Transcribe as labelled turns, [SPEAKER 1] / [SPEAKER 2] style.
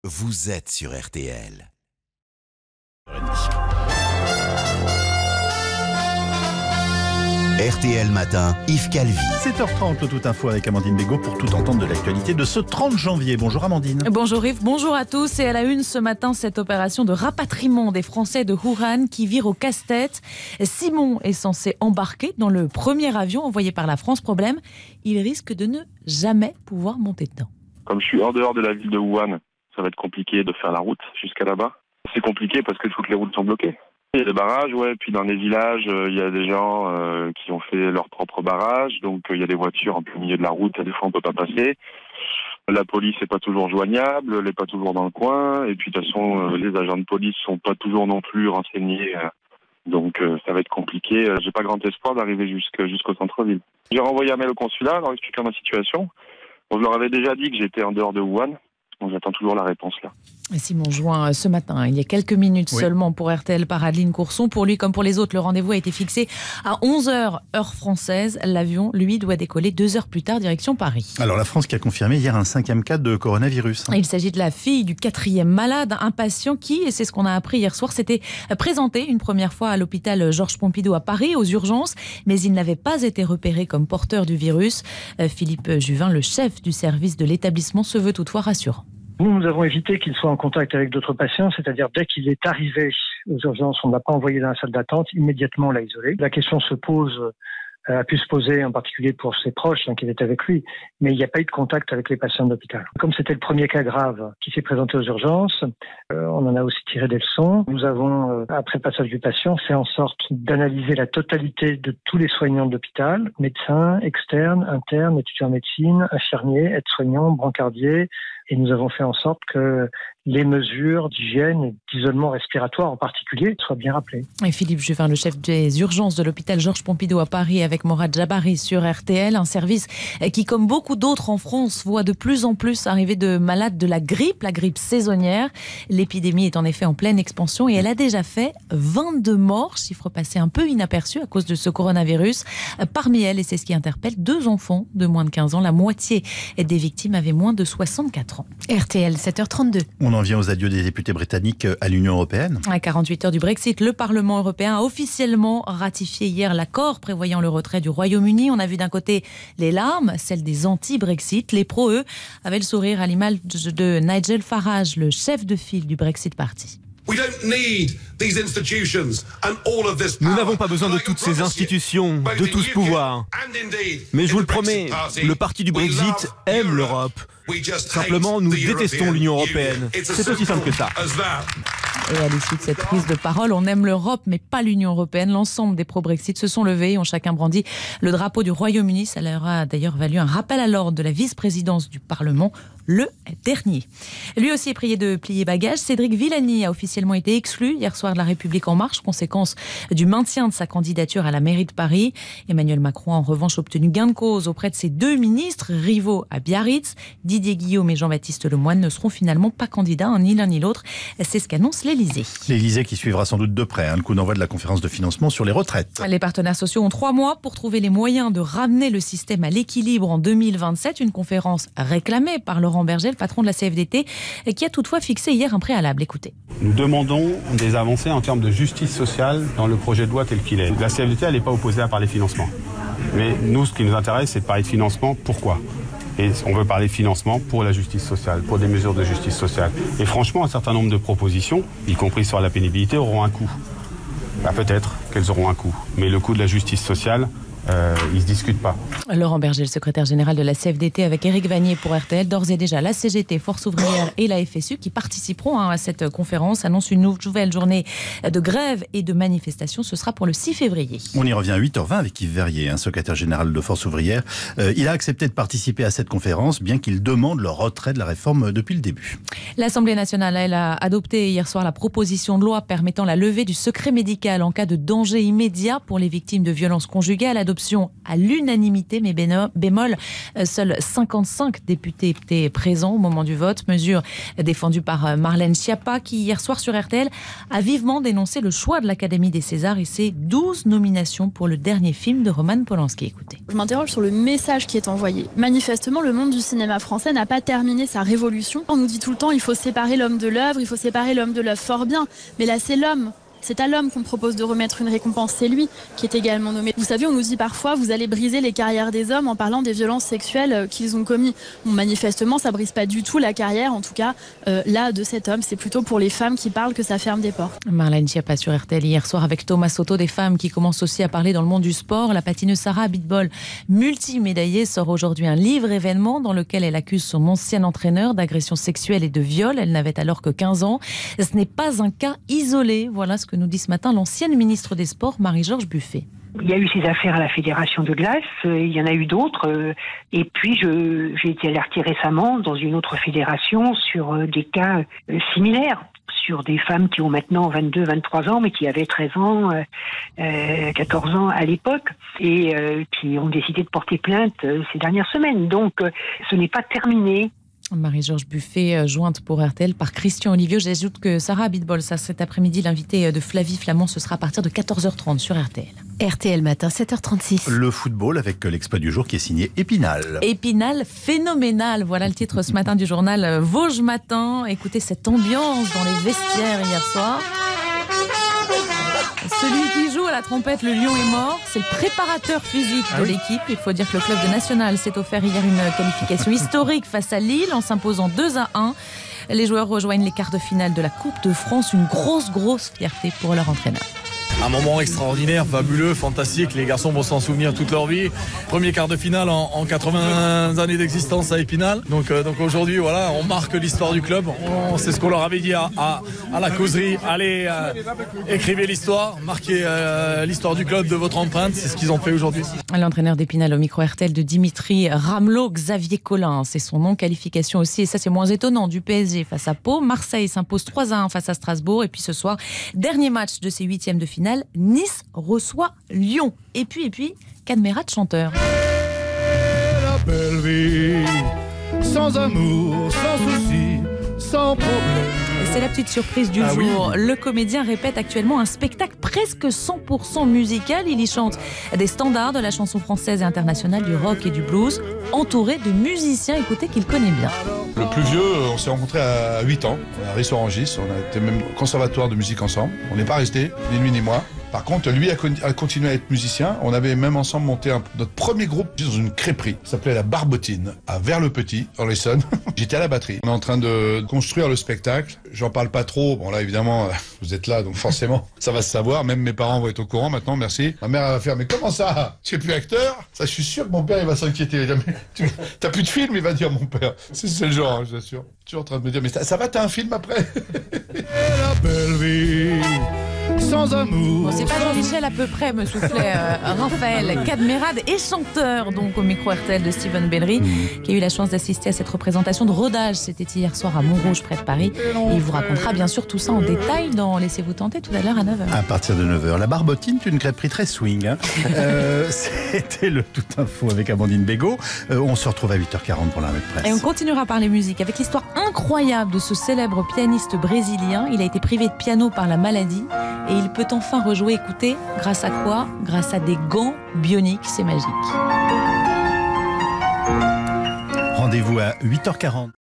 [SPEAKER 1] Vous êtes sur RTL. RTL Matin, Yves Calvi.
[SPEAKER 2] 7h30, le Tout Info avec Amandine Bégaud pour tout entendre de l'actualité de ce 30 janvier. Bonjour Amandine.
[SPEAKER 3] Bonjour Yves, bonjour à tous. Et à la une ce matin, cette opération de rapatriement des Français de Wuhan qui vire au casse-tête. Simon est censé embarquer dans le premier avion envoyé par la France. Problème, il risque de ne jamais pouvoir monter dedans.
[SPEAKER 4] Comme je suis hors dehors de la ville de Wuhan, ça va être compliqué de faire la route jusqu'à là-bas. C'est compliqué parce que toutes les routes sont bloquées. Il y a des barrages, puis dans les villages, il y a des gens qui ont fait leur propre barrage, donc il y a des voitures un peu au milieu de la route, et des fois on peut pas passer. La police n'est pas toujours joignable, elle n'est pas toujours dans le coin, et puis de toute façon, les agents de police sont pas toujours non plus renseignés, donc ça va être compliqué. J'ai pas grand espoir d'arriver jusqu'au centre-ville. J'ai renvoyé un mail au consulat en expliquant ma situation. Bon, je leur avais déjà dit que j'étais en dehors de Wuhan. Donc j'attends toujours la réponse là.
[SPEAKER 3] Simon joint ce matin, il y a quelques minutes seulement pour RTL par Adeline Courson. Pour lui comme pour les autres, le rendez-vous a été fixé à 11h heure française. L'avion, lui, doit décoller 2 heures plus tard, direction Paris. Alors
[SPEAKER 2] la France qui a confirmé hier un 5e cas de coronavirus.
[SPEAKER 3] Il s'agit de la fille du 4e malade, un patient qui, et c'est ce qu'on a appris hier soir, s'était présenté une première fois à l'hôpital Georges Pompidou à Paris, aux urgences, mais il n'avait pas été repéré comme porteur du virus. Philippe Juvin, le chef du service de l'établissement, se veut toutefois rassurant.
[SPEAKER 5] Nous avons évité qu'il soit en contact avec d'autres patients, c'est-à-dire dès qu'il est arrivé aux urgences, on ne l'a pas envoyé dans la salle d'attente, immédiatement on l'a isolé. La question a pu se poser en particulier pour ses proches qui étaient avec lui, mais il n'y a pas eu de contact avec les patients de l'hôpital. Comme c'était le premier cas grave qui s'est présenté aux urgences, on en a aussi tiré des leçons. Nous avons, après le passage du patient, fait en sorte d'analyser la totalité de tous les soignants de l'hôpital, médecins, externes, internes, étudiants en médecine, infirmiers, aides-soignants, brancardiers, et nous avons fait en sorte que les mesures d'hygiène et d'isolement respiratoire en particulier soient bien rappelées.
[SPEAKER 3] Et Philippe Juvin, le chef des urgences de l'hôpital Georges Pompidou à Paris avec Morad Jabari sur RTL, un service qui, comme beaucoup d'autres en France, voit de plus en plus arriver de malades de la grippe saisonnière. L'épidémie est en effet en pleine expansion et elle a déjà fait 22 morts, chiffre passé un peu inaperçu à cause de ce coronavirus. Parmi elles, et c'est ce qui interpelle, 2 enfants de moins de 15 ans. La moitié des victimes avaient moins de 64 ans. RTL, 7h32.
[SPEAKER 2] On en vient aux adieux des députés britanniques à l'Union européenne.
[SPEAKER 3] À 48 heures du Brexit, le Parlement européen a officiellement ratifié hier l'accord prévoyant le retrait du Royaume-Uni. On a vu d'un côté les larmes, celles des anti-Brexit. Les pros, eux, avaient le sourire à l'image de Nigel Farage, le chef de file du Brexit Party.
[SPEAKER 6] Nous n'avons pas besoin de toutes ces institutions, de tout ce pouvoir. Mais je vous le promets, le parti du Brexit aime l'Europe. Simplement, nous détestons l'Union européenne. C'est aussi simple que ça.
[SPEAKER 3] Et à l'issue de cette prise de parole, on aime l'Europe, mais pas l'Union européenne. L'ensemble des pro-Brexit se sont levés et ont chacun brandi le drapeau du Royaume-Uni. Ça leur a d'ailleurs valu un rappel à l'ordre de la vice-présidence du Parlement le dernier. Lui aussi est prié de plier bagages. Cédric Villani a officiellement été exclu hier soir de La République En Marche, conséquence du maintien de sa candidature à la mairie de Paris. Emmanuel Macron a en revanche obtenu gain de cause auprès de ses 2 ministres rivaux à Biarritz. Didier Guillaume et Jean-Baptiste Lemoyne ne seront finalement pas candidats, ni l'un ni l'autre. C'est ce qu'annonce l'Élysée.
[SPEAKER 2] L'Élysée qui suivra sans doute de près le coup d'envoi de la conférence de financement sur les retraites.
[SPEAKER 3] Les partenaires sociaux ont 3 mois pour trouver les moyens de ramener le système à l'équilibre en 2027. Une conférence réclamée par Laurent Berger, le patron de la CFDT, qui a toutefois fixé hier un préalable. Écoutez.
[SPEAKER 7] Nous demandons des avancées en termes de justice sociale dans le projet de loi tel qu'il est. La CFDT, elle n'est pas opposée à parler financement. Mais nous, ce qui nous intéresse, c'est de parler de financement. Pourquoi ? Et on veut parler de financement pour la justice sociale, pour des mesures de justice sociale. Et franchement, un certain nombre de propositions, y compris sur la pénibilité, auront un coût. Peut-être qu'elles auront un coût. Mais le coût de la justice sociale, il ne se discute pas.
[SPEAKER 3] Laurent Berger, le secrétaire général de la CFDT avec Éric Vanier pour RTL. D'ores et déjà, la CGT, Force ouvrière et la FSU qui participeront à cette conférence annoncent une nouvelle journée de grève et de manifestation. Ce sera pour le 6 février.
[SPEAKER 2] On y revient à 8h20 avec Yves Verrier, secrétaire général de Force ouvrière. Il a accepté de participer à cette conférence, bien qu'il demande le retrait de la réforme depuis le début.
[SPEAKER 3] L'Assemblée nationale, elle a adopté hier soir la proposition de loi permettant la levée du secret médical en cas de danger immédiat pour les victimes de violences conjugales. d'adoption à l'unanimité, mais bémol, seuls 55 députés étaient présents au moment du vote. Mesure défendue par Marlène Schiappa, qui hier soir sur RTL a vivement dénoncé le choix de l'Académie des Césars et ses 12 nominations pour le dernier film de Roman Polanski. Écoutez.
[SPEAKER 8] Je m'interroge sur le message qui est envoyé. Manifestement, le monde du cinéma français n'a pas terminé sa révolution. On nous dit tout le temps il faut séparer l'homme de l'œuvre, il faut séparer l'homme de l'œuvre, fort bien. Mais là, c'est l'homme. C'est à l'homme qu'on propose de remettre une récompense. C'est lui qui est également nommé. Vous savez, on nous dit parfois, vous allez briser les carrières des hommes en parlant des violences sexuelles qu'ils ont commis. Bon, manifestement, ça brise pas du tout la carrière, en tout cas, là, de cet homme. C'est plutôt pour les femmes qui parlent que ça ferme des portes.
[SPEAKER 3] Marlène Schiappa sur RTL hier soir avec Thomas Soto, des femmes qui commencent aussi à parler dans le monde du sport. La patineuse Sarah Abitbol, multimédaillée, sort aujourd'hui un livre événement dans lequel elle accuse son ancien entraîneur d'agression sexuelle et de viol. Elle n'avait alors que 15 ans. Ce n'est pas un cas isolé. Voilà ce que nous dit ce matin l'ancienne ministre des Sports, Marie-Georges Buffet.
[SPEAKER 9] Il y a eu ces affaires à la Fédération de glace, il y en a eu d'autres. Et puis, j'ai été alertée récemment dans une autre fédération sur des cas similaires, sur des femmes qui ont maintenant 22, 23 ans, mais qui avaient 13 ans, 14 ans à l'époque, et qui ont décidé de porter plainte ces dernières semaines. Donc, ce n'est pas terminé.
[SPEAKER 3] Marie-Georges Buffet, jointe pour RTL par Christian Olivier. J'ajoute que Sarah Abitbol, cet après-midi, l'invité de Flavie Flamand, ce sera à partir de 14h30 sur RTL.
[SPEAKER 10] RTL matin, 7h36.
[SPEAKER 2] Le football avec l'exploit du jour qui est signé Épinal.
[SPEAKER 3] Épinal phénoménal, voilà le titre ce matin du journal Vosges Matin. Écoutez cette ambiance dans les vestiaires hier soir. Celui qui joue à la trompette, le lion est mort. C'est le préparateur physique de l'équipe. Il faut dire que le club de National s'est offert hier une qualification historique face à Lille en s'imposant 2-1. Les joueurs rejoignent les quarts de finale de la Coupe de France. Une grosse fierté pour leur entraîneur.
[SPEAKER 11] Un moment extraordinaire, fabuleux, fantastique. Les garçons vont s'en souvenir toute leur vie. Premier quart de finale en 80 années d'existence à Épinal. Donc aujourd'hui, voilà, on marque l'histoire du club. C'est ce qu'on leur avait dit à la causerie. Allez, écrivez l'histoire, marquez l'histoire du club de votre empreinte. C'est ce qu'ils ont fait aujourd'hui.
[SPEAKER 3] L'entraîneur d'Épinal au micro RTL de Dimitri Ramelot, Xavier Collin. C'est son nom, qualification aussi. Et ça, c'est moins étonnant. Du PSG face à Pau. Marseille s'impose 3-1 face à Strasbourg. Et puis ce soir, dernier match de ces huitièmes de finale. Nice reçoit Lyon. Et puis, Cadmerat chanteur.
[SPEAKER 12] La belle vie, sans amour, sans souci, sans problème.
[SPEAKER 3] C'est la petite surprise du jour. Oui. Le comédien répète actuellement un spectacle presque 100% musical. Il y chante des standards de la chanson française et internationale, du rock et du blues, entouré de musiciens, écoutez, qu'il connaît bien.
[SPEAKER 13] Le plus vieux, on s'est rencontrés à 8 ans, à Rissorangis. On a été même au conservatoire de musique ensemble. On n'est pas restés, ni lui ni moi. Par contre, lui a continué à être musicien. On avait même ensemble monté notre premier groupe dans une crêperie. Ça s'appelait la Barbotine, à Vers-le-Petit, dans l'Essonne. J'étais à la batterie. On est en train de construire le spectacle. J'en parle pas trop. Bon là, évidemment, vous êtes là, donc forcément, ça va se savoir. Même mes parents vont être au courant maintenant, merci. Ma mère va faire, mais comment ça? Tu es plus acteur? Ça, je suis sûr que mon père, il va s'inquiéter. T'as plus de film, il va dire mon père. C'est le genre, je vous assure. Toujours en train de me dire, mais ça va, t'as un film après?
[SPEAKER 12] La belle vie. Sans amour.
[SPEAKER 3] Bon, c'est pas Jean-Michel à peu près, me soufflait Raphaël Cadmerade et chanteur donc au micro RTL de Steven Bellery, qui a eu la chance d'assister à cette représentation de rodage. C'était hier soir à Montrouge, près de Paris. Et il vous racontera bien sûr tout ça en détail dans Laissez-vous tenter tout à l'heure à 9h.
[SPEAKER 2] À partir de 9h. La Barbotine, c'est une crêperie très swing. Hein. C'était le Tout Info avec Amandine Bégaud. On se retrouve à 8h40 pour la revue de presse.
[SPEAKER 3] Et on continuera par les musiques avec l'histoire incroyable de ce célèbre pianiste brésilien. Il a été privé de piano par la maladie. Et il peut enfin rejouer, écoutez, grâce à quoi? Grâce à des gants bioniques, c'est magique.
[SPEAKER 2] Rendez-vous à 8h40.